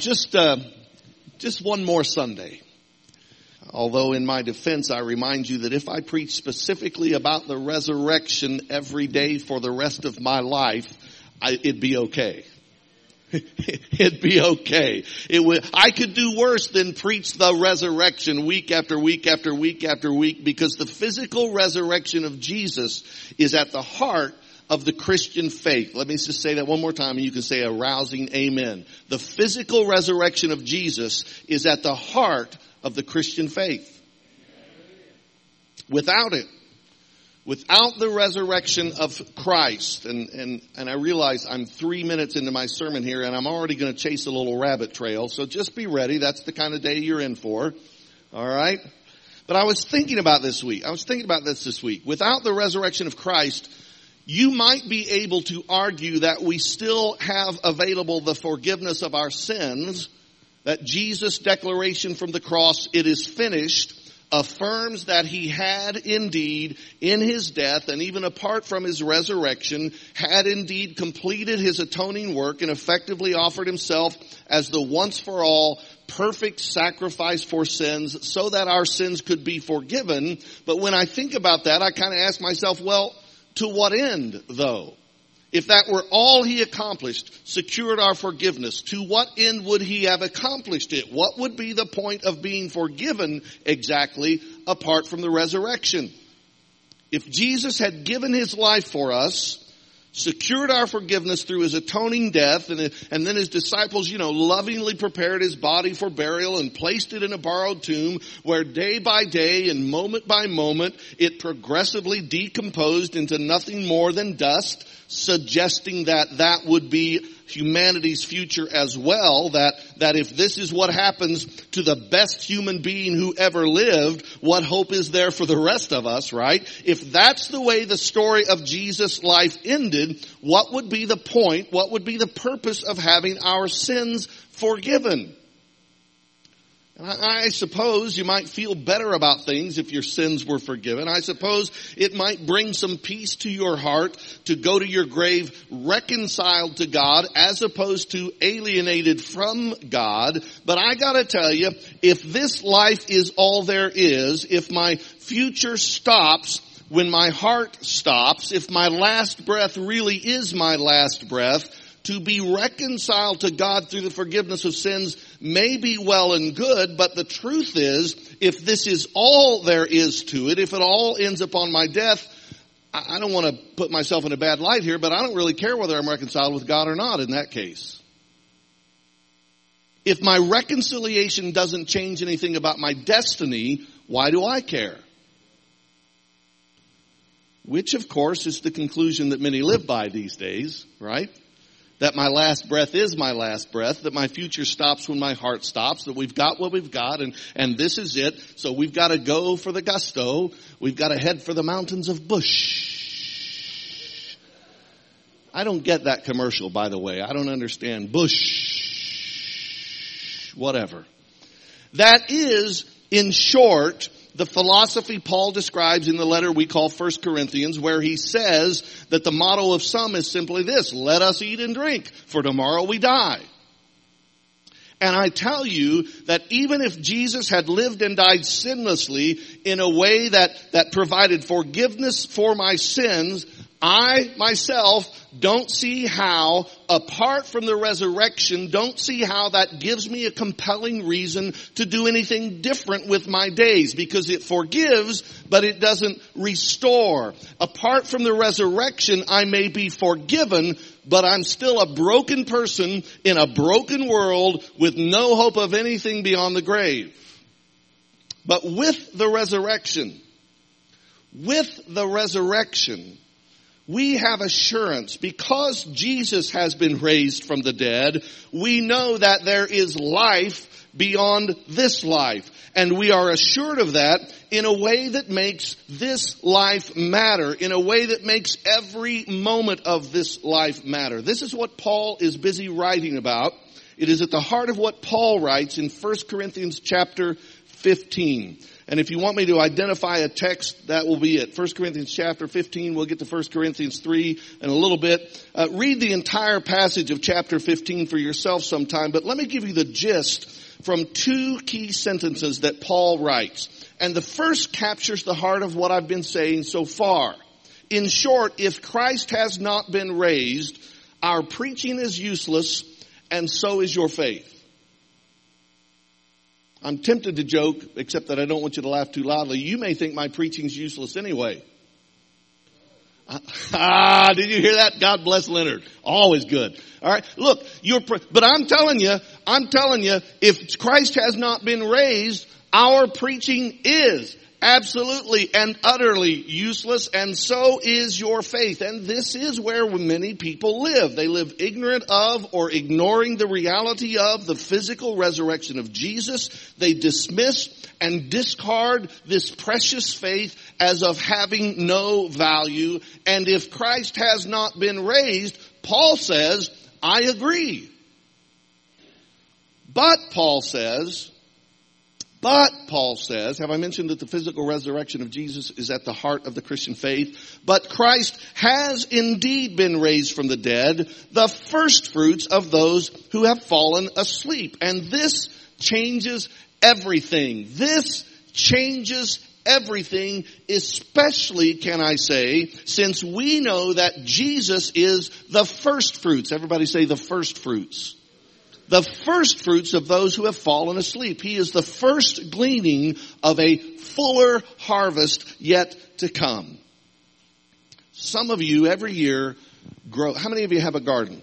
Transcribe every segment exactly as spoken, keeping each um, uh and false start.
just uh, just one more Sunday. Although in my defense, I remind you that if I preach specifically about the resurrection every day for the rest of my life, I, it'd be okay. It'd be okay. It would, I could do worse than preach the resurrection week after week after week after week, because the physical resurrection of Jesus is at the heart of the Christian faith. Let me just say that one more time, and you can say a rousing amen. The physical resurrection of Jesus is at the heart of the Christian faith. Without it, without the resurrection of Christ, and, and, and I realize I'm three minutes into my sermon here, and I'm already going to chase a little rabbit trail, so just be ready. That's the kind of day you're in for. All right? But I was thinking about this week. I was thinking about this this week. Without the resurrection of Christ, you might be able to argue that we still have available the forgiveness of our sins, that Jesus' declaration from the cross, "It is finished," affirms that he had indeed in his death, and even apart from his resurrection, had indeed completed his atoning work and effectively offered himself as the once for all perfect sacrifice for sins so that our sins could be forgiven. But when I think about that, I kind of ask myself, well, to what end, though? If that were all he accomplished, secured our forgiveness, to what end would he have accomplished it? What would be the point of being forgiven exactly apart from the resurrection? If Jesus had given his life for us, secured our forgiveness through his atoning death, and, and then his disciples, you know, lovingly prepared his body for burial and placed it in a borrowed tomb where day by day and moment by moment it progressively decomposed into nothing more than dust, suggesting that that would be humanity's future as well, that, that if this is what happens to the best human being who ever lived, what hope is there for the rest of us, right? If that's the way the story of Jesus' life ended, what would be the point, what would be the purpose of having our sins forgiven? And I, I suppose you might feel better about things if your sins were forgiven. I suppose it might bring some peace to your heart to go to your grave reconciled to God as opposed to alienated from God. But I gotta tell you, if this life is all there is, if my future stops when my heart stops, if my last breath really is my last breath, to be reconciled to God through the forgiveness of sins may be well and good, but the truth is, if this is all there is to it, if it all ends upon my death, I don't want to put myself in a bad light here, but I don't really care whether I'm reconciled with God or not in that case. If my reconciliation doesn't change anything about my destiny, why do I care? Which, of course, is the conclusion that many live by these days, right? That my last breath is my last breath, that my future stops when my heart stops, that we've got what we've got, and, and this is it. So we've got to go for the gusto. We've got to head for the mountains of Bush. I don't get that commercial, by the way. I don't understand. Bush. Whatever. That is, in short, the philosophy Paul describes in the letter we call First Corinthians, where he says that the motto of some is simply this: let us eat and drink, for tomorrow we die. And I tell you that even if Jesus had lived and died sinlessly in a way that, that provided forgiveness for my sins, I myself don't see how, apart from the resurrection, don't see how that gives me a compelling reason to do anything different with my days, because it forgives, but it doesn't restore. Apart from the resurrection, I may be forgiven, but I'm still a broken person in a broken world with no hope of anything beyond the grave. But with the resurrection, with the resurrection, we have assurance. Because Jesus has been raised from the dead, we know that there is life beyond this life. And we are assured of that in a way that makes this life matter, in a way that makes every moment of this life matter. This is what Paul is busy writing about. It is at the heart of what Paul writes in First Corinthians chapter fifteen. And if you want me to identify a text, that will be it. First Corinthians chapter fifteen. We'll get to First Corinthians three in a little bit. Uh, read the entire passage of chapter fifteen for yourself sometime. But let me give you the gist from two key sentences that Paul writes. And the first captures the heart of what I've been saying so far. In short, if Christ has not been raised, our preaching is useless, and so is your faith. I'm tempted to joke, except that I don't want you to laugh too loudly. You may think my preaching's useless anyway. Ah, did you hear that? God bless Leonard. Always good. All right. Look, you're, but I'm telling you, I'm telling you, if Christ has not been raised, our preaching is absolutely and utterly useless, and so is your faith. And this is where many people live. They live ignorant of or ignoring the reality of the physical resurrection of Jesus. They dismiss and discard this precious faith as of having no value. And if Christ has not been raised, Paul says, I agree. But Paul says, But, Paul says, have I mentioned that the physical resurrection of Jesus is at the heart of the Christian faith? But Christ has indeed been raised from the dead, the first fruits of those who have fallen asleep. And this changes everything. This changes everything, especially, can I say, since we know that Jesus is the first fruits. Everybody say the first fruits. The first fruits of those who have fallen asleep. He is the first gleaning of a fuller harvest yet to come. Some of you every year grow. How many of you have a garden?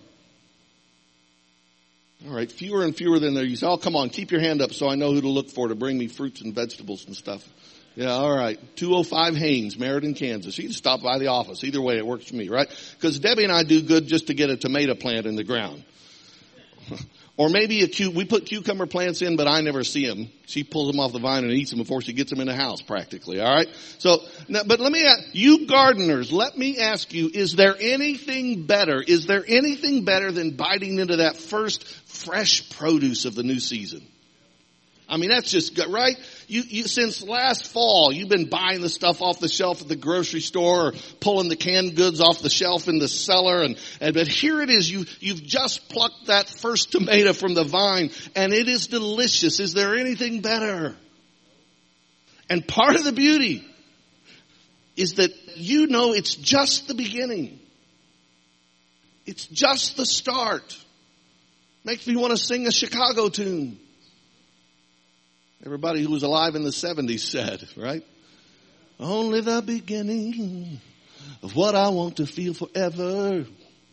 All right, fewer and fewer than there. You say, oh, come on, keep your hand up so I know who to look for to bring me fruits and vegetables and stuff. Yeah, all right. two oh five Haynes, Meriden, Kansas. You can stop by the office. Either way, it works for me, right? Because Debbie and I do good just to get a tomato plant in the ground. Or maybe a cu- we put cucumber plants in, but I never see them. She pulls them off the vine and eats them before she gets them in the house practically, all right? So, now, but let me ask, you gardeners, let me ask you, is there anything better? Is there anything better than biting into that first fresh produce of the new season? I mean, that's just good, right? You, you, since last fall, you've been buying the stuff off the shelf at the grocery store or pulling the canned goods off the shelf in the cellar. And, and, but here it is. You, you've just plucked that first tomato from the vine and it is delicious. Is there anything better? And part of the beauty is that you know it's just the beginning. It's just the start. Makes me want to sing a Chicago tune. Everybody who was alive in the seventies said, right? Only the beginning of what I want to feel forever.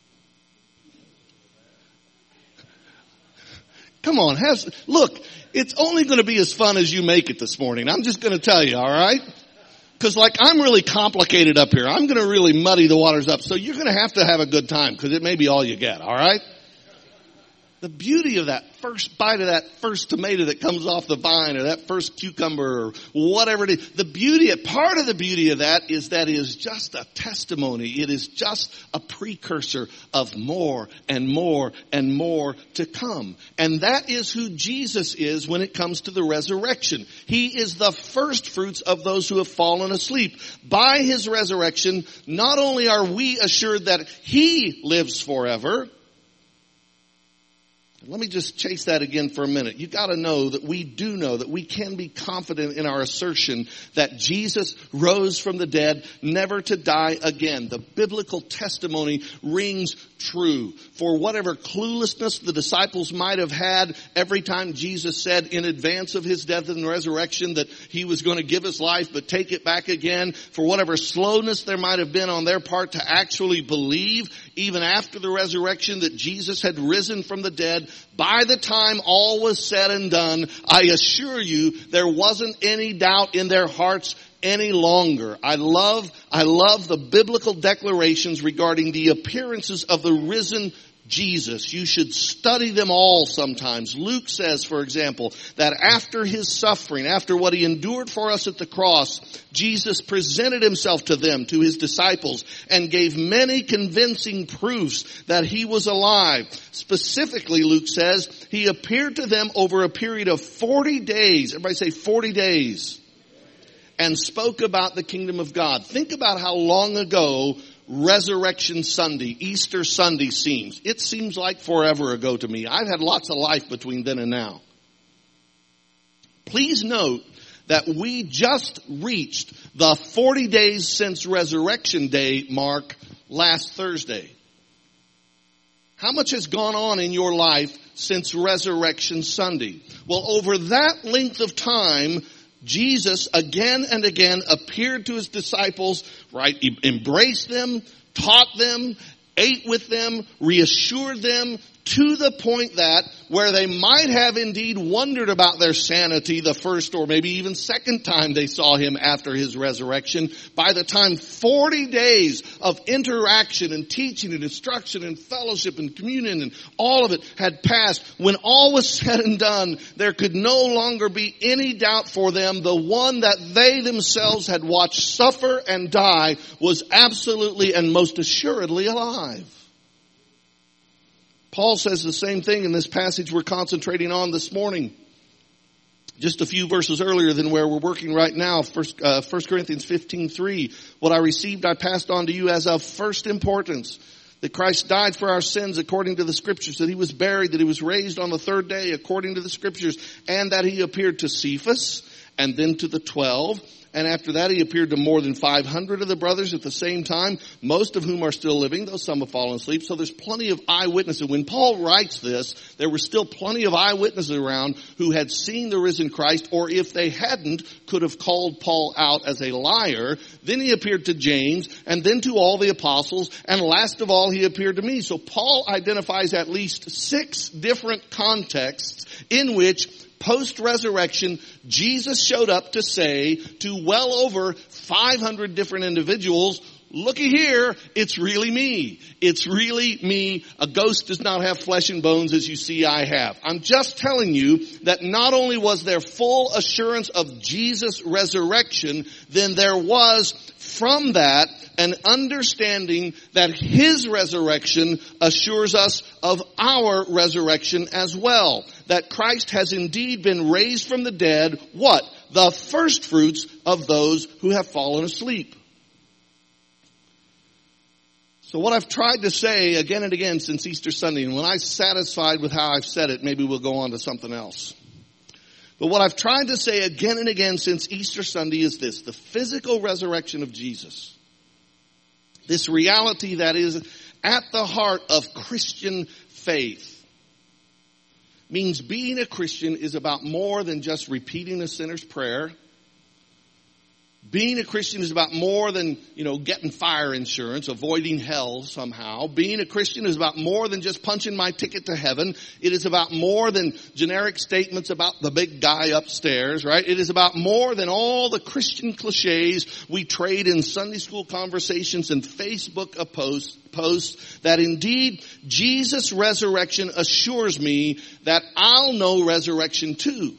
Come on, has, look, it's only going to be as fun as you make it this morning. I'm just going to tell you, all right? Because like I'm really complicated up here. I'm going to really muddy the waters up. So you're going to have to have a good time because it may be all you get, all right? The beauty of that first bite of that first tomato that comes off the vine or that first cucumber or whatever it is, the beauty, part of the beauty of that is that it is just a testimony. It is just a precursor of more and more and more to come. And that is who Jesus is when it comes to the resurrection. He is the first fruits of those who have fallen asleep. By his resurrection, not only are we assured that he lives forever. Let me just chase that again for a minute. You got to know that we do know that we can be confident in our assertion that Jesus rose from the dead, never to die again. The biblical testimony rings true. For whatever cluelessness the disciples might have had every time Jesus said in advance of his death and resurrection that he was going to give his life but take it back again, for whatever slowness there might have been on their part to actually believe, even after the resurrection, that Jesus had risen from the dead, by the time all was said and done, I assure you, there wasn't any doubt in their hearts any longer. I love, I love the biblical declarations regarding the appearances of the risen Jesus. You should study them all sometimes. Luke says, for example, that after his suffering, after what he endured for us at the cross, Jesus presented himself to them, to his disciples, and gave many convincing proofs that he was alive. Specifically, Luke says, he appeared to them over a period of forty days. Everybody say forty days. And spoke about the kingdom of God. Think about how long ago Resurrection Sunday, Easter Sunday seems. It seems like forever ago to me. I've had lots of life between then and now. Please note that we just reached the forty days since Resurrection Day mark last Thursday. How much has gone on in your life since Resurrection Sunday? Well, over that length of time, Jesus again and again appeared to his disciples, right? He embraced them, taught them, ate with them, reassured them, to the point that where they might have indeed wondered about their sanity the first or maybe even second time they saw him after his resurrection, by the time forty days of interaction and teaching and instruction and fellowship and communion and all of it had passed, when all was said and done, there could no longer be any doubt for them. The one that they themselves had watched suffer and die was absolutely and most assuredly alive. Paul says the same thing in this passage we're concentrating on this morning. Just a few verses earlier than where we're working right now. First, uh, First Corinthians fifteen three. What I received I passed on to you as of first importance. That Christ died for our sins according to the Scriptures. That he was buried. That he was raised on the third day according to the Scriptures. And that he appeared to Cephas and then to the twelve. And after that, he appeared to more than five hundred of the brothers at the same time, most of whom are still living, though some have fallen asleep. So there's plenty of eyewitnesses. When Paul writes this, there were still plenty of eyewitnesses around who had seen the risen Christ, or if they hadn't, could have called Paul out as a liar. Then he appeared to James, and then to all the apostles, and last of all, he appeared to me. So Paul identifies at least six different contexts in which post-resurrection, Jesus showed up to say to well over five hundred different individuals, looky here, it's really me. It's really me. A ghost does not have flesh and bones as you see I have. I'm just telling you that not only was there full assurance of Jesus' resurrection, then there was from that an understanding that his resurrection assures us of our resurrection as well. That Christ has indeed been raised from the dead, what? The first fruits of those who have fallen asleep. So what I've tried to say again and again since Easter Sunday, and when I'm satisfied with how I've said it, maybe we'll go on to something else. But what I've tried to say again and again since Easter Sunday is this: the physical resurrection of Jesus. This reality that is at the heart of Christian faith. Means being a Christian is about more than just repeating a sinner's prayer. Being a Christian is about more than, you know, getting fire insurance, avoiding hell somehow. Being a Christian is about more than just punching my ticket to heaven. It is about more than generic statements about the big guy upstairs, right? It is about more than all the Christian cliches we trade in Sunday school conversations and Facebook posts, posts that indeed Jesus' resurrection assures me that I'll know resurrection too.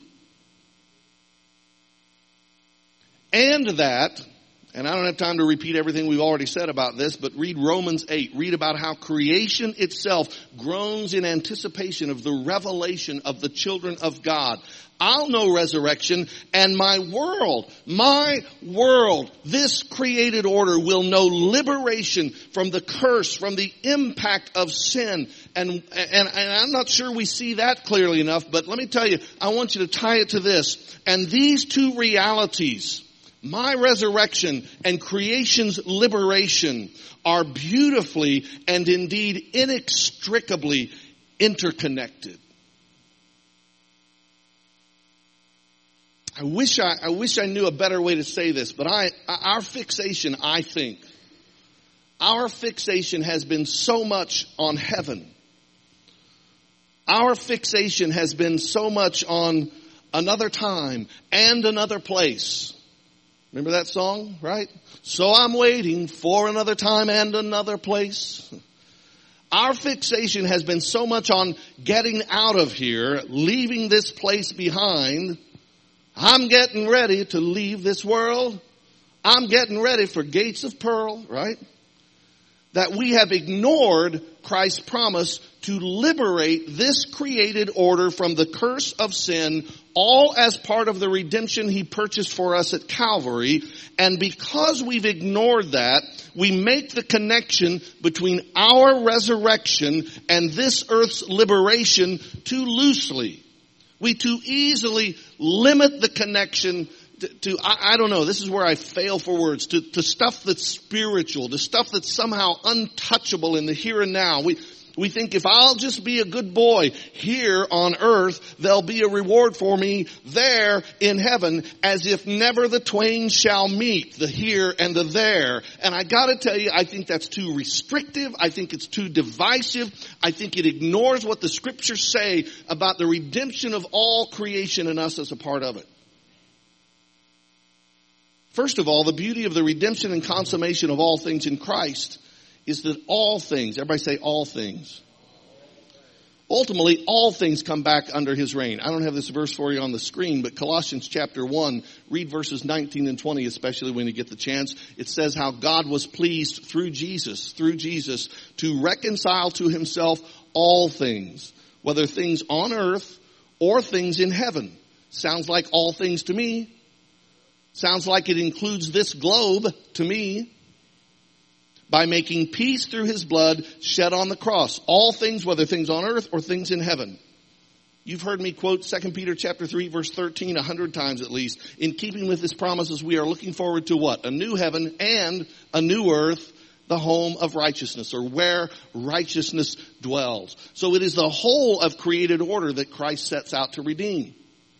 And that, and I don't have time to repeat everything we've already said about this, but read Romans eight. Read about how creation itself groans in anticipation of the revelation of the children of God. I'll know resurrection, and my world, my world, this created order will know liberation from the curse, from the impact of sin. And, and, and I'm not sure we see that clearly enough, but let me tell you, I want you to tie it to this. And these two realities, my resurrection and creation's liberation, are beautifully and indeed inextricably interconnected. I wish I, I wish I knew a better way to say this, but I, our fixation, I think, our fixation has been so much on heaven. Our fixation has been so much on another time and another place. Remember that song, right? So I'm waiting for another time and another place. Our fixation has been so much on getting out of here, leaving this place behind. I'm getting ready to leave this world. I'm getting ready for gates of pearl, right? That we have ignored Christ's promise to liberate this created order from the curse of sin, all as part of the redemption he purchased for us at Calvary. And because we've ignored that, we make the connection between our resurrection and this earth's liberation too loosely. We too easily limit the connection to, to I, I don't know, this is where I fail for words, to, to stuff that's spiritual, to stuff that's somehow untouchable in the here and now. We, we think if I'll just be a good boy here on earth, there'll be a reward for me there in heaven, as if never the twain shall meet, the here and the there. And I gotta tell you, I think that's too restrictive. I think it's too divisive. I think it ignores what the scriptures say about the redemption of all creation and us as a part of it. First of all, the beauty of the redemption and consummation of all things in Christ is that all things, everybody say all things. Ultimately, all things come back under his reign. I don't have this verse for you on the screen, but Colossians chapter one, read verses nineteen and twenty, especially when you get the chance. It says how God was pleased through Jesus, through Jesus, to reconcile to himself all things, whether things on earth or things in heaven. Sounds like all things to me. Sounds like it includes this globe to me. By making peace through his blood shed on the cross. All things, whether things on earth or things in heaven. You've heard me quote Second Peter chapter three verse thirteen a hundred times at least. In keeping with his promises, we are looking forward to what? A new heaven and a new earth, the home of righteousness, or where righteousness dwells. So it is the whole of created order that Christ sets out to redeem.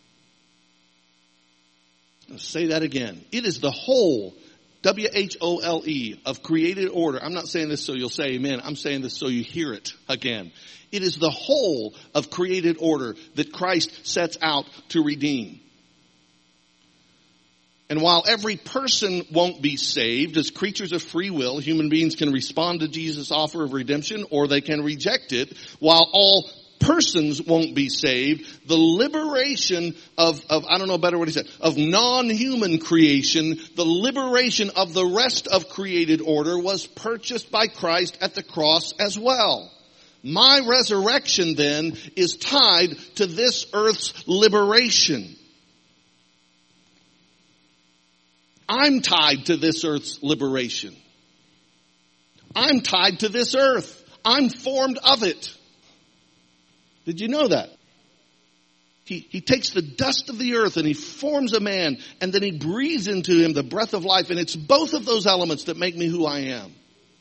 I'll say that again. It is the whole, W H O L E, of created order. I'm not saying this so you'll say amen. I'm saying this so you hear it again. It is the whole of created order that Christ sets out to redeem. And while every person won't be saved, as creatures of free will, human beings can respond to Jesus' offer of redemption or they can reject it. While all persons won't be saved, the liberation of, of, I don't know better what he said, of non-human creation, the liberation of the rest of created order was purchased by Christ at the cross as well. My resurrection then is tied to this earth's liberation. I'm tied to this earth's liberation. I'm tied to this earth. I'm formed of it. Did you know that? He, he takes the dust of the earth and he forms a man, and then he breathes into him the breath of life, and it's both of those elements that make me who I am.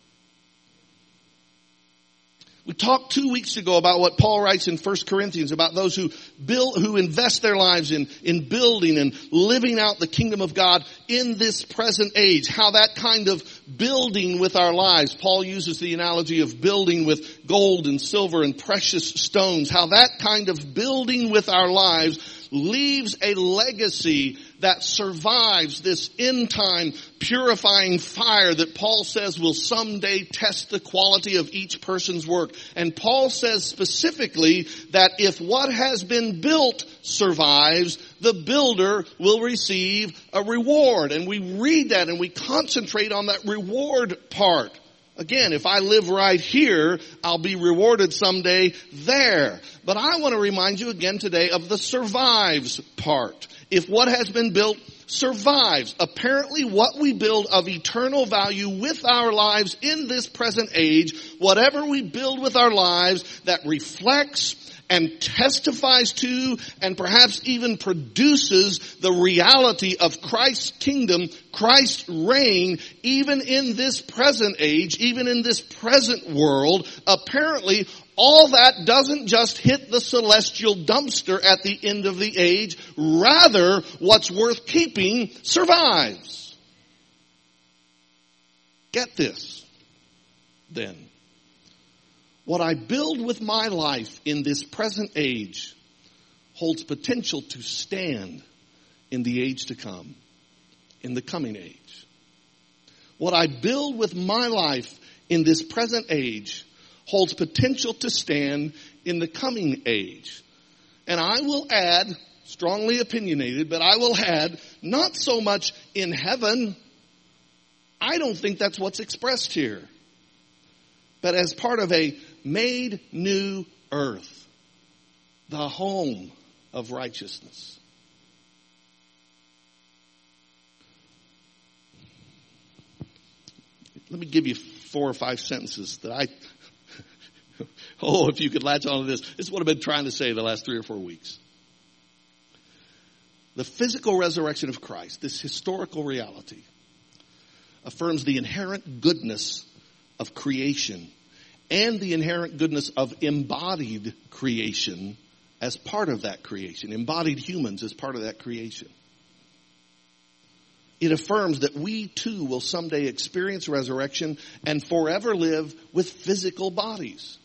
We talked two weeks ago about what Paul writes in First Corinthians about those who build, who invest their lives in, in building and living out the kingdom of God in this present age. How that kind of building with our lives, Paul uses the analogy of building with gold and silver and precious stones. How that kind of building with our lives leaves a legacy that survives this end time purifying fire that Paul says will someday test the quality of each person's work. And Paul says specifically that if what has been built survives, the builder will receive a reward. And we read that and we concentrate on that reward part. Again, if I live right here, I'll be rewarded someday there. But I want to remind you again today of the survives part. If what has been built survives, apparently what we build of eternal value with our lives in this present age, whatever we build with our lives that reflects and testifies to and perhaps even produces the reality of Christ's kingdom, Christ's reign, even in this present age, even in this present world, apparently all that doesn't just hit the celestial dumpster at the end of the age. Rather, what's worth keeping survives. Get this, then. What I build with my life in this present age holds potential to stand in the age to come, in the coming age. What I build with my life in this present age holds potential to stand in the coming age. And I will add, strongly opinionated, but I will add, not so much in heaven. I don't think that's what's expressed here. But as part of a made new earth, the home of righteousness. Let me give you four or five sentences that I, oh, if you could latch on to this. This is what I've been trying to say the last three or four weeks. The physical resurrection of Christ, this historical reality, affirms the inherent goodness of creation and the inherent goodness of embodied creation as part of that creation, embodied humans as part of that creation. It affirms that we too will someday experience resurrection and forever live with physical bodies.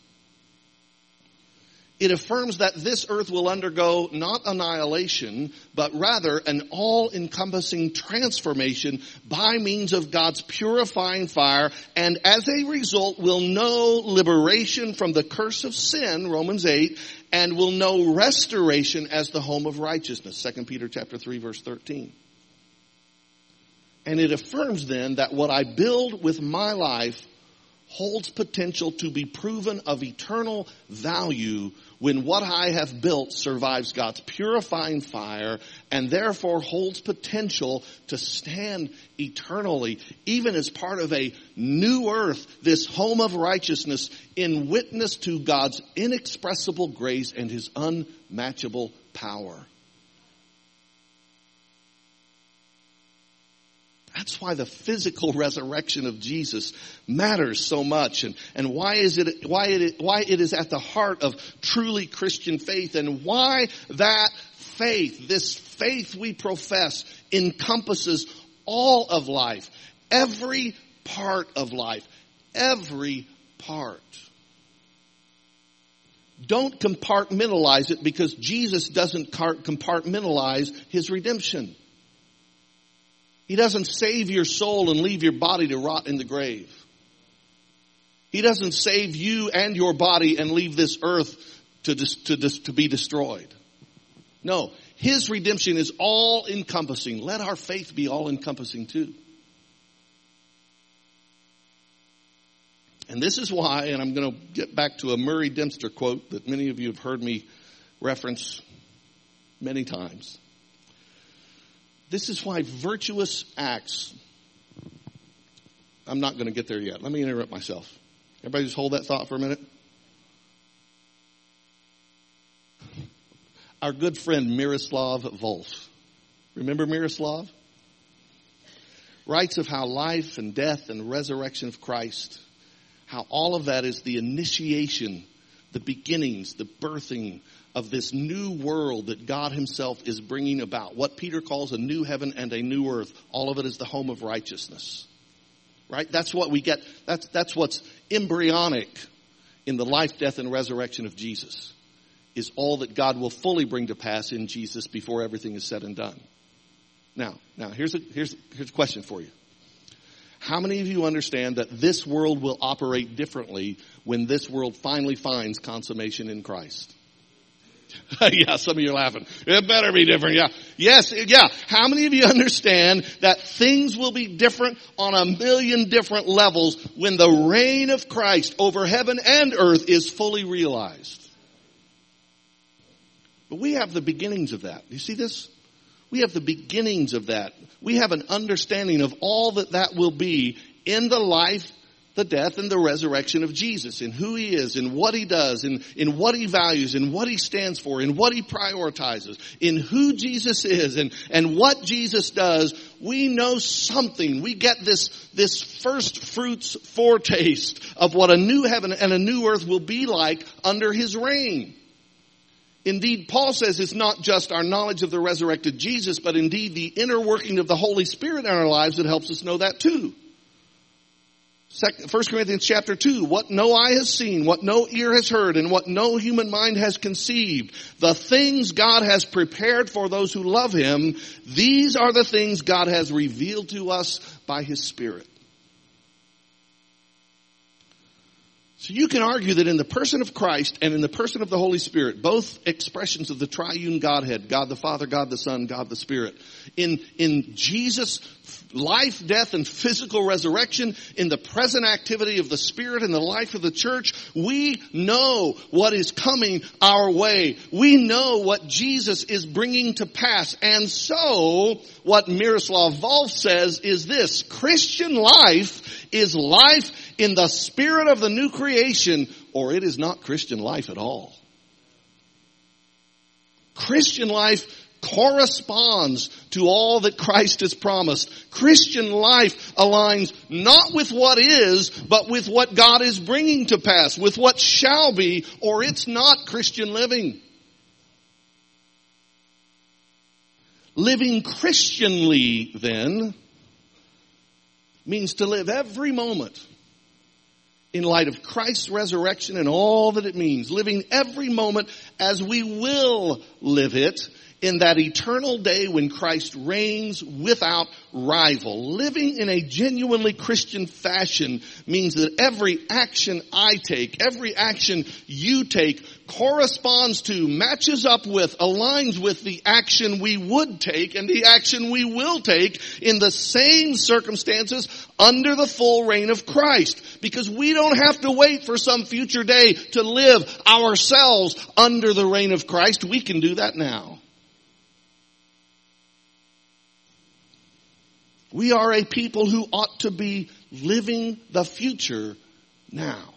It affirms that this earth will undergo not annihilation, but rather an all-encompassing transformation by means of God's purifying fire, and as a result will know liberation from the curse of sin, Romans eight, and will know restoration as the home of righteousness, Second Peter chapter three, verse thirteen. And it affirms then that what I build with my life holds potential to be proven of eternal value when what I have built survives God's purifying fire and therefore holds potential to stand eternally, even as part of a new earth, this home of righteousness, in witness to God's inexpressible grace and his unmatchable power. That's why the physical resurrection of Jesus matters so much, and, and why is it why it why it is at the heart of truly Christian faith, and why that faith, this faith we profess, encompasses all of life, every part of life, every part. Don't compartmentalize it, because Jesus doesn't compartmentalize his redemption. He doesn't save your soul and leave your body to rot in the grave. He doesn't save you and your body and leave this earth to, to, to be destroyed. No, his redemption is all-encompassing. Let our faith be all-encompassing too. And this is why, and I'm going to get back to a Murray Dempster quote that many of you have heard me reference many times. This is why virtuous acts, I'm not going to get there yet. Let me interrupt myself. Everybody just hold that thought for a minute. Our good friend Miroslav Volf, remember Miroslav? Writes of how life and death and resurrection of Christ, how all of that is the initiation, the beginnings, the birthing of this new world that God himself is bringing about. What Peter calls a new heaven and a new earth. All of it is the home of righteousness. Right? That's what we get. That's, that's what's embryonic in the life, death, and resurrection of Jesus. Is all that God will fully bring to pass in Jesus before everything is said and done. Now, now here's a, here's, here's a question for you. How many of you understand that this world will operate differently when this world finally finds consummation in Christ? Yeah, some of you are laughing. It better be different. Yeah. Yes, yeah. How many of you understand that things will be different on a million different levels when the reign of Christ over heaven and earth is fully realized? But we have the beginnings of that. Do you see this? We have the beginnings of that. We have an understanding of all that that will be in the life, the death, and the resurrection of Jesus, in who he is, in what he does, in, in what he values, in what he stands for, in what he prioritizes, in who Jesus is, and, and what Jesus does. We know something. We get this, this first fruits foretaste of what a new heaven and a new earth will be like under his reign. Indeed, Paul says it's not just our knowledge of the resurrected Jesus, but indeed the inner working of the Holy Spirit in our lives that helps us know that too. First Corinthians chapter two, what no eye has seen, what no ear has heard, and what no human mind has conceived, the things God has prepared for those who love him, these are the things God has revealed to us by his Spirit. So you can argue that in the person of Christ and in the person of the Holy Spirit, both expressions of the triune Godhead, God the Father, God the Son, God the Spirit, in, in Jesus' life, death, and physical resurrection, in the present activity of the Spirit and the life of the church, we know what is coming our way. We know what Jesus is bringing to pass. And so, what Miroslav Volf says is this: Christian life is life in the spirit of the new creation, or it is not Christian life at all. Christian life corresponds to all that Christ has promised. Christian life aligns not with what is, but with what God is bringing to pass, with what shall be, or it's not Christian living. Living Christianly, then, means to live every moment in light of Christ's resurrection and all that it means. Living every moment as we will live it in that eternal day when Christ reigns without rival. Living in a genuinely Christian fashion means that every action I take, every action you take, corresponds to, matches up with, aligns with the action we would take and the action we will take in the same circumstances under the full reign of Christ. Because we don't have to wait for some future day to live ourselves under the reign of Christ. We can do that now. We are a people who ought to be living the future now.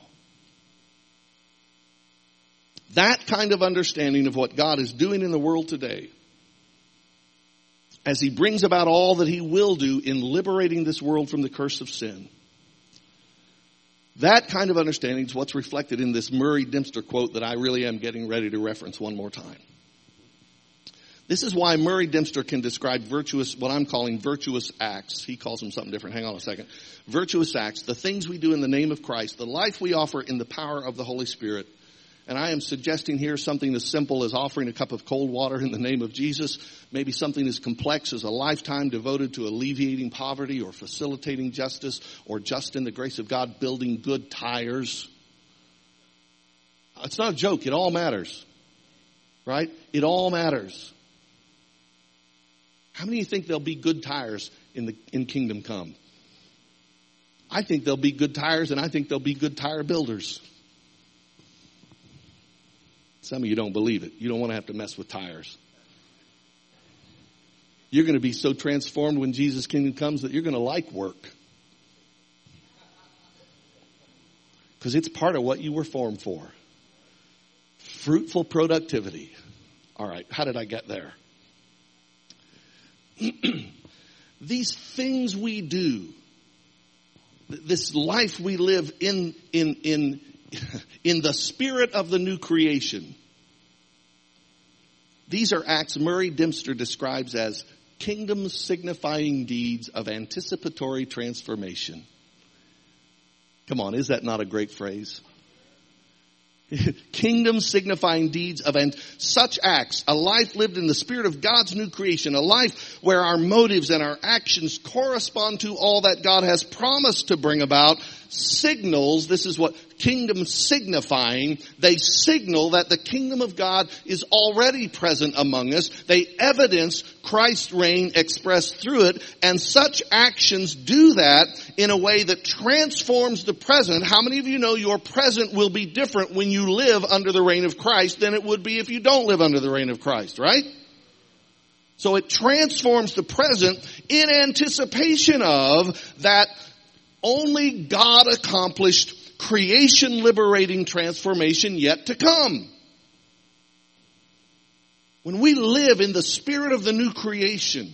That kind of understanding of what God is doing in the world today, as He brings about all that He will do in liberating this world from the curse of sin, that kind of understanding is what's reflected in this Murray Dempster quote that I really am getting ready to reference one more time. This is why Murray Dempster can describe virtuous, what I'm calling virtuous acts. He calls them something different. Hang on a second. Virtuous acts, the things we do in the name of Christ, the life we offer in the power of the Holy Spirit. And I am suggesting here something as simple as offering a cup of cold water in the name of Jesus. Maybe something as complex as a lifetime devoted to alleviating poverty or facilitating justice, or just in the grace of God building good tires. It's not a joke. It all matters. Right? It all matters. How many of you think there'll be good tires in the in Kingdom Come? I think there'll be good tires, and I think there'll be good tire builders. Some of you don't believe it. You don't want to have to mess with tires. You're going to be so transformed when Jesus' kingdom comes that you're going to like work. Because it's part of what you were formed for. Fruitful productivity. All right, how did I get there? These things we do, this life we live in, in, in, in the spirit of the new creation, these are acts Murray Dempster describes as kingdom signifying deeds of anticipatory transformation. Come on, is that not a great phrase? Kingdom signifying deeds of and such acts, a life lived in the spirit of God's new creation, a life where our motives and our actions correspond to all that God has promised to bring about, signals, this is what kingdom signifying, they signal that the kingdom of God is already present among us. They evidence Christ's reign expressed through it, and such actions do that in a way that transforms the present. How many of you know your present will be different when you live under the reign of Christ than it would be if you don't live under the reign of Christ, right? So it transforms the present in anticipation of that only God accomplished creation liberating transformation yet to come. When we live in the spirit of the new creation,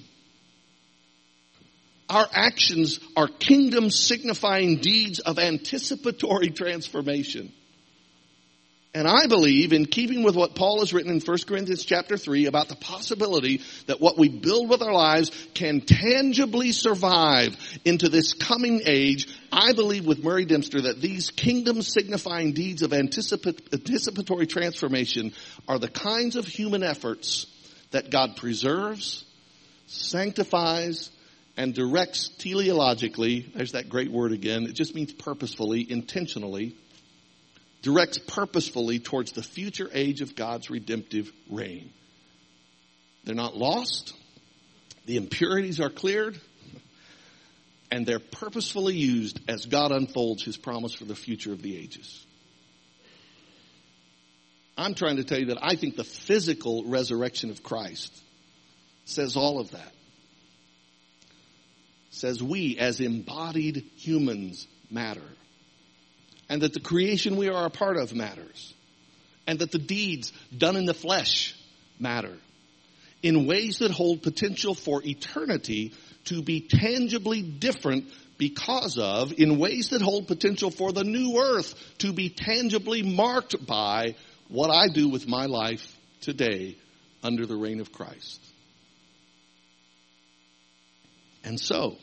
our actions are kingdom signifying deeds of anticipatory transformation. And I believe, in keeping with what Paul has written in First Corinthians chapter three about the possibility that what we build with our lives can tangibly survive into this coming age, I believe with Murray Dempster that these kingdom signifying deeds of anticipat- anticipatory transformation are the kinds of human efforts that God preserves, sanctifies, and directs teleologically. There's that great word again. It just means purposefully, intentionally. directs purposefully towards the future age of God's redemptive reign. They're not lost. The impurities are cleared. And they're purposefully used as God unfolds his promise for the future of the ages. I'm trying to tell you that I think the physical resurrection of Christ says all of that. Says we as embodied humans matter. And that the creation we are a part of matters. And that the deeds done in the flesh matter. In ways that hold potential for eternity to be tangibly different because of, in ways that hold potential for the new earth to be tangibly marked by what I do with my life today under the reign of Christ. And so,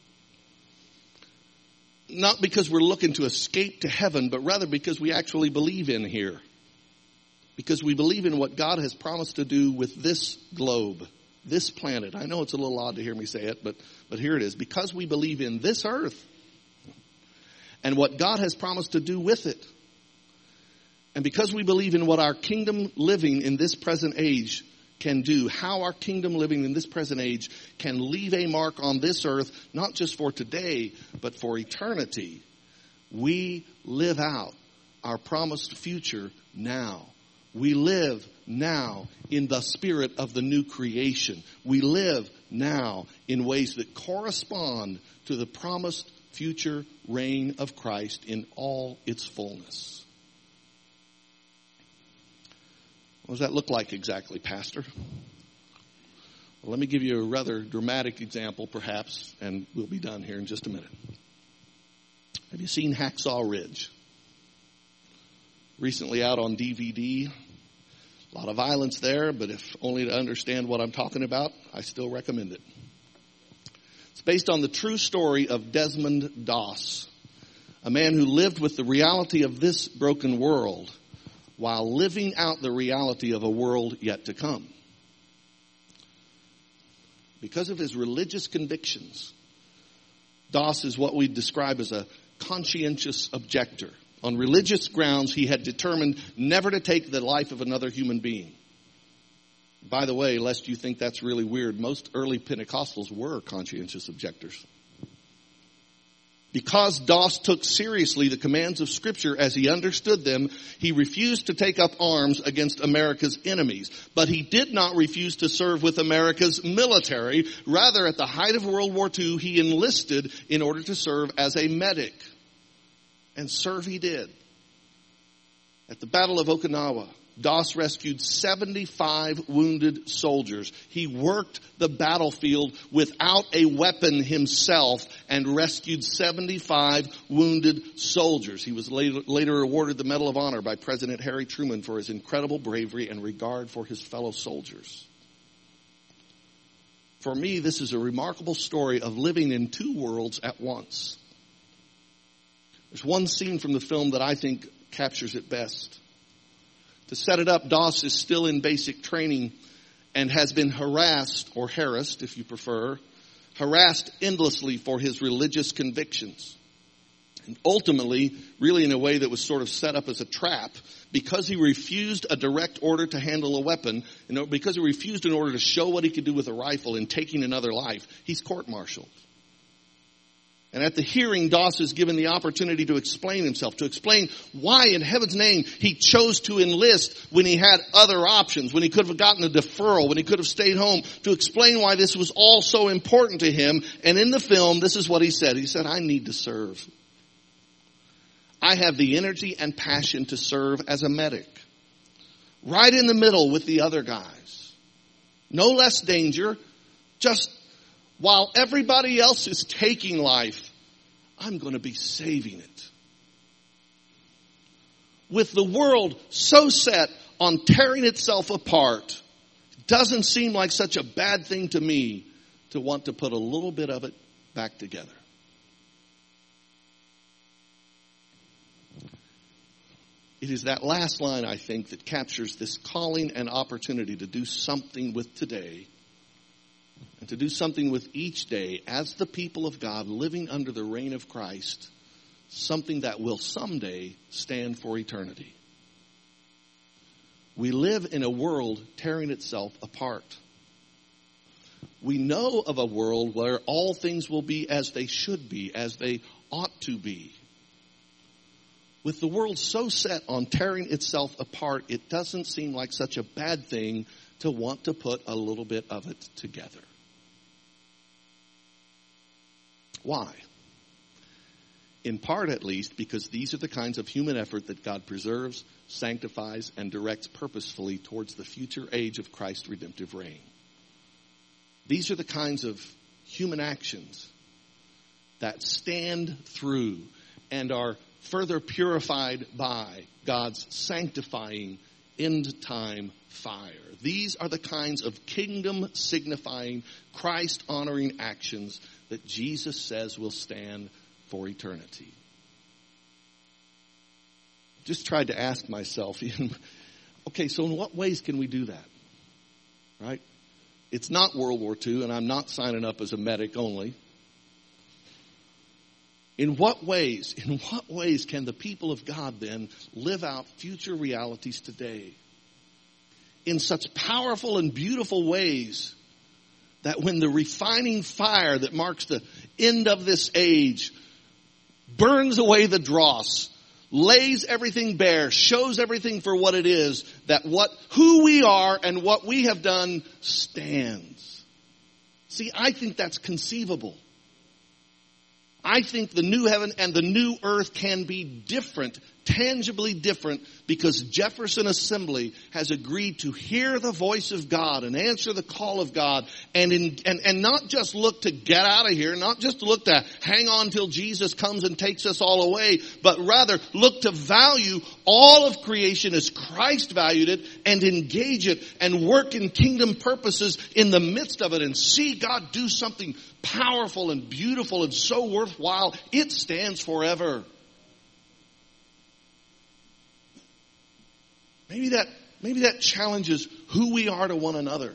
not because we're looking to escape to heaven, but rather because we actually believe in here. Because we believe in what God has promised to do with this globe, this planet. I know it's a little odd to hear me say it, but, but here it is. Because we believe in this earth and what God has promised to do with it. And because we believe in what our kingdom living in this present age can do, how our kingdom living in this present age can leave a mark on this earth, not just for today, but for eternity, we live out our promised future now. We live now in the spirit of the new creation. We live now in ways that correspond to the promised future reign of Christ in all its fullness. What does that look like exactly, Pastor? Well, let me give you a rather dramatic example, perhaps, and we'll be done here in just a minute. Have you seen Hacksaw Ridge? Recently out on D V D. A lot of violence there, but if only to understand what I'm talking about, I still recommend it. It's based on the true story of Desmond Doss, a man who lived with the reality of this broken world while living out the reality of a world yet to come. Because of his religious convictions, Doss is what we describe as a conscientious objector. On religious grounds, he had determined never to take the life of another human being. By the way, lest you think that's really weird, most early Pentecostals were conscientious objectors. Because Doss took seriously the commands of Scripture as he understood them, he refused to take up arms against America's enemies. But he did not refuse to serve with America's military. Rather, at the height of World War Two, he enlisted in order to serve as a medic. And serve he did. At the Battle of Okinawa, Doss rescued seventy-five wounded soldiers. He worked the battlefield without a weapon himself and rescued seventy-five wounded soldiers. He was later, later awarded the Medal of Honor by President Harry Truman for his incredible bravery and regard for his fellow soldiers. For me, this is a remarkable story of living in two worlds at once. There's one scene from the film that I think captures it best. To set it up, Doss is still in basic training and has been harassed, or harassed if you prefer, harassed endlessly for his religious convictions. And ultimately, really in a way that was sort of set up as a trap, because he refused a direct order to handle a weapon, you know, because he refused an order to show what he could do with a rifle in taking another life, he's court-martialed. And at the hearing, Doss is given the opportunity to explain himself, to explain why in heaven's name he chose to enlist when he had other options, when he could have gotten a deferral, when he could have stayed home, to explain why this was all so important to him. And in the film, this is what he said. He said, I need to serve. I have the energy and passion to serve as a medic. Right in the middle with the other guys. No less danger, just while everybody else is taking life, I'm going to be saving it. With the world so set on tearing itself apart, it doesn't seem like such a bad thing to me to want to put a little bit of it back together. It is that last line, I think, that captures this calling and opportunity to do something with today. And to do something with each day as the people of God living under the reign of Christ something that will someday stand for eternity. We live in a world tearing itself apart. We know of a world where all things will be as they should be, as they ought to be. With the world so set on tearing itself apart, it doesn't seem like such a bad thing to want to put a little bit of it together. Why? In part, at least, because these are the kinds of human effort that God preserves, sanctifies, and directs purposefully towards the future age of Christ's redemptive reign. These are the kinds of human actions that stand through and are further purified by God's sanctifying end-time fire. These are the kinds of kingdom-signifying, Christ-honoring actions that Jesus says will stand for eternity. Just tried to ask myself, okay, so in what ways can we do that? Right? It's not World War Two, and I'm not signing up as a medic only. In what ways, in what ways can the people of God then live out future realities today? In such powerful and beautiful ways that when the refining fire that marks the end of this age burns away the dross, lays everything bare, shows everything for what it is, that what, who we are and what we have done stands. See, I think that's conceivable. I think the new heaven and the new earth can be different, tangibly different, because Jefferson Assembly has agreed to hear the voice of God and answer the call of God, and in, and, and not just look to get out of here, not just look to hang on till Jesus comes and takes us all away, but rather look to value all of creation as Christ valued it and engage it and work in kingdom purposes in the midst of it and see God do something powerful and beautiful and so worthwhile. It stands forever. Maybe that, maybe that challenges who we are to one another.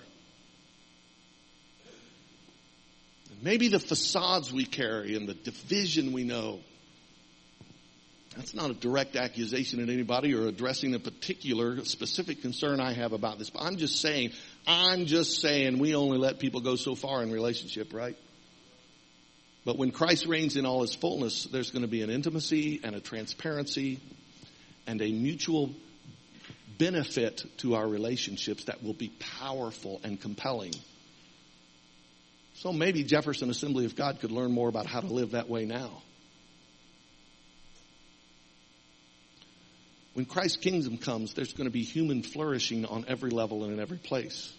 Maybe the facades we carry and the division we know. That's not a direct accusation at anybody or addressing a particular specific concern I have about this. But I'm just saying, I'm just saying we only let people go so far in relationship, right? But when Christ reigns in all his fullness, there's going to be an intimacy and a transparency and a mutual benefit to our relationships that will be powerful and compelling. So maybe Jefferson Assembly of God could learn more about how to live that way now. When Christ's kingdom comes, there's going to be human flourishing on every level and in every place.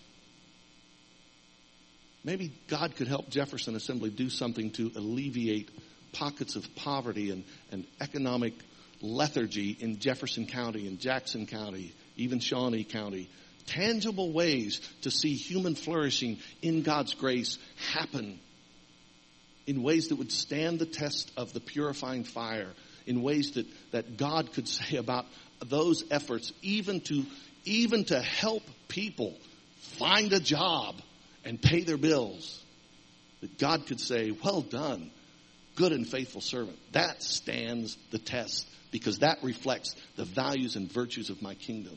Maybe God could help Jefferson Assembly do something to alleviate pockets of poverty and, and economic lethargy in Jefferson County and Jackson County, even Shawnee County. Tangible ways to see human flourishing in God's grace happen in ways that would stand the test of the purifying fire, in ways that, that God could say about those efforts, even to, even to help people find a job and pay their bills, that God could say, well done, good and faithful servant. That stands the test because that reflects the values and virtues of my kingdom.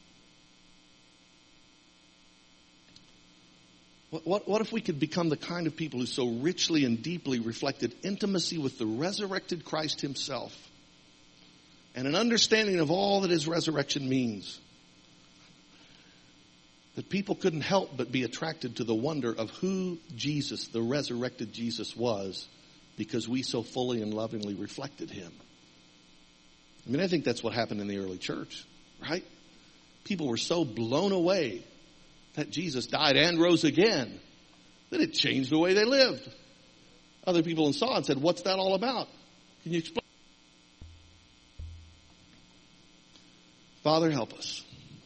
What, what, what if we could become the kind of people who so richly and deeply reflected intimacy with the resurrected Christ himself and an understanding of all that his resurrection means, that people couldn't help but be attracted to the wonder of who Jesus, the resurrected Jesus, was because we so fully and lovingly reflected him. I mean, I think that's what happened in the early church, right? People were so blown away that Jesus died and rose again that it changed the way they lived. Other people saw it and said, what's that all about? Can you explain? Father, help us.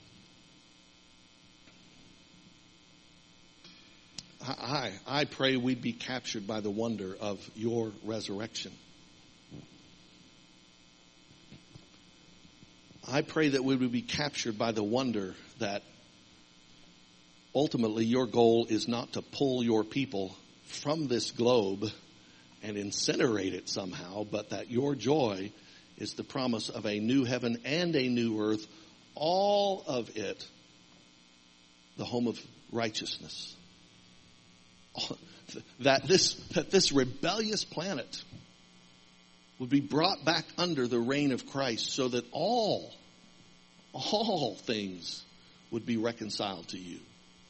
I, I pray we'd be captured by the wonder of your resurrection. I pray that we would be captured by the wonder that ultimately your goal is not to pull your people from this globe and incinerate it somehow, but that your joy is the promise of a new heaven and a new earth, all of it the home of righteousness. That this, that this rebellious planet would be brought back under the reign of Christ so that all, all things would be reconciled to you.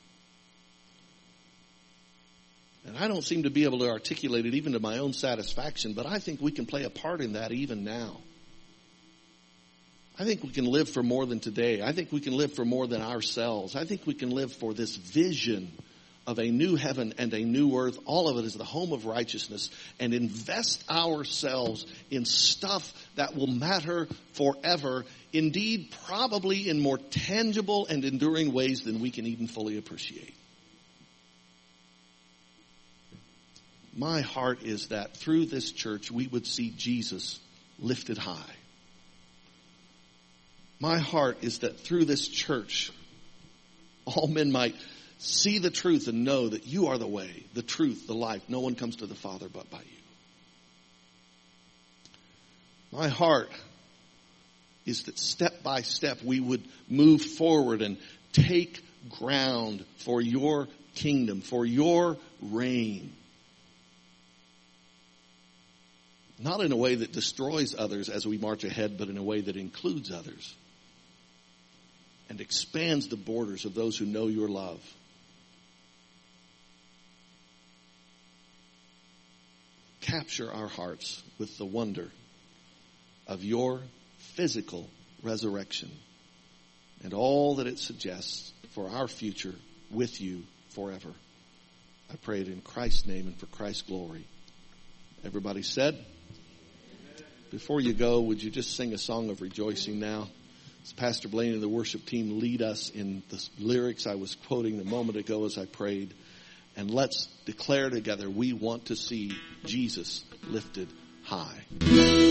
And I don't seem to be able to articulate it even to my own satisfaction, but I think we can play a part in that even now. I think we can live for more than today. I think we can live for more than ourselves. I think we can live for this vision of a new heaven and a new earth. All of it is the home of righteousness, and invest ourselves in stuff that will matter forever. Indeed, probably in more tangible and enduring ways than we can even fully appreciate. My heart is that through this church we would see Jesus lifted high. My heart is that through this church all men might see the truth and know that you are the way, the truth, the life. No one comes to the Father but by you. My heart is that step by step we would move forward and take ground for your kingdom, for your reign. Not in a way that destroys others as we march ahead, but in a way that includes others and expands the borders of those who know your love. Capture our hearts with the wonder of your physical resurrection and all that it suggests for our future with you forever. I pray it in Christ's name and for Christ's glory. Everybody said? Before you go, would you just sing a song of rejoicing now? As Pastor Blaine and the worship team lead us in the lyrics I was quoting a moment ago as I prayed. And let's declare together, we want to see Jesus lifted high.